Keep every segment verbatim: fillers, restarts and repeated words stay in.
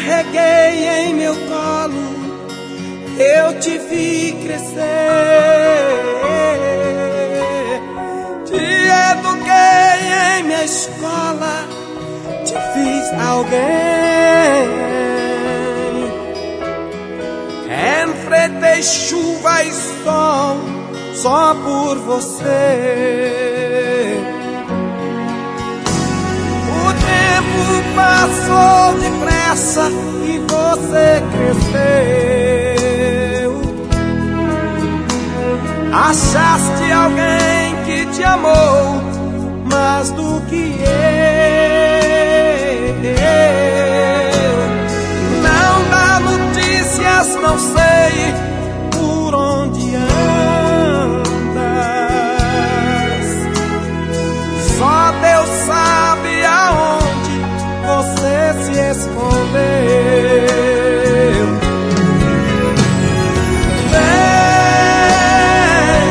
carreguei em meu colo, eu te vi crescer, te eduquei em minha escola, te fiz alguém. Enfrentei chuva e sol só por você. O tempo passou depressa e você cresceu. Achaste alguém que te amou mais do que eu. Não dá notícias, não sei por onde andas. Só Deus sabe aonde você se escondeu. Vem,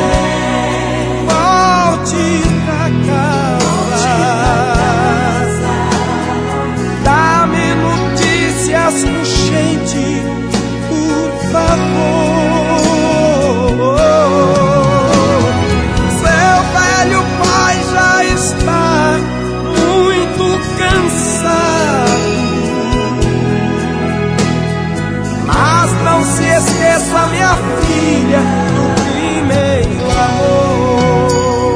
volte pra casa, dá-me notícias urgentes, por favor. Seu velho pai já está muito cansado, mas não se esqueça, minha filha, do primeiro amor.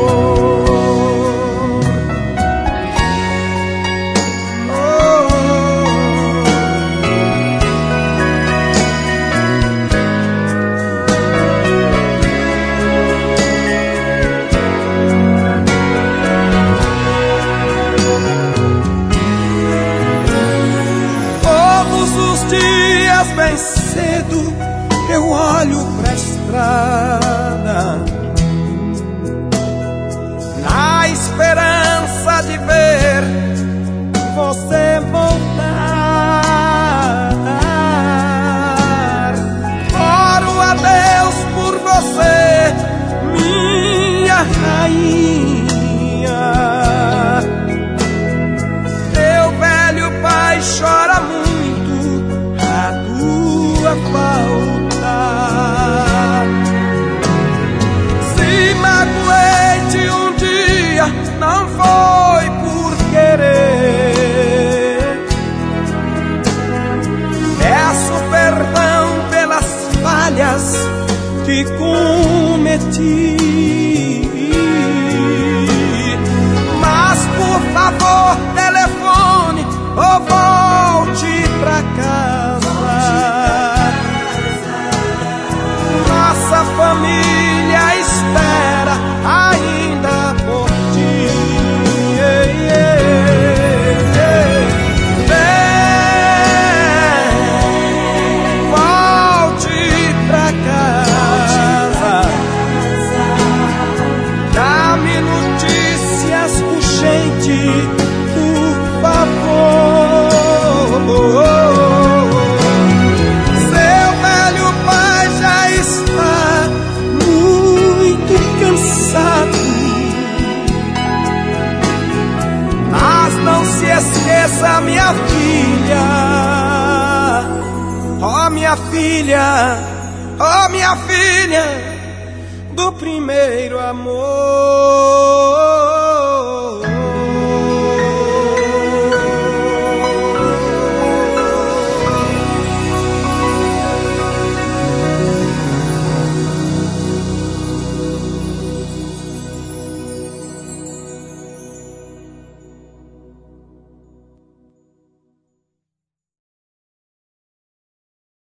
Dias bem cedo eu olho pra estrada, na esperança de ver você voltar. Oro a Deus por você, minha rainha. Teu velho pai chora muito falta. Se magoei-te um dia, não foi por querer. Peço perdão pelas falhas que cometi, mas por favor telefone ou volte pra casa. Nossa família espera ainda por ti. Vem, volte pra casa, dá-me notícias urgentes, por favor. Não se esqueça, minha filha, ó minha filha, ó minha filha, do primeiro amor.